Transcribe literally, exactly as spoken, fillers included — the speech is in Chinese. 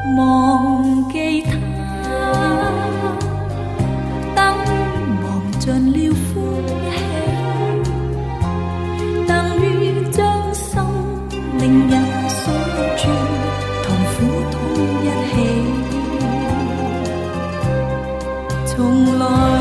忘記他，等忘盡了歡喜，等於將生命也鎖住，同苦痛一起，從來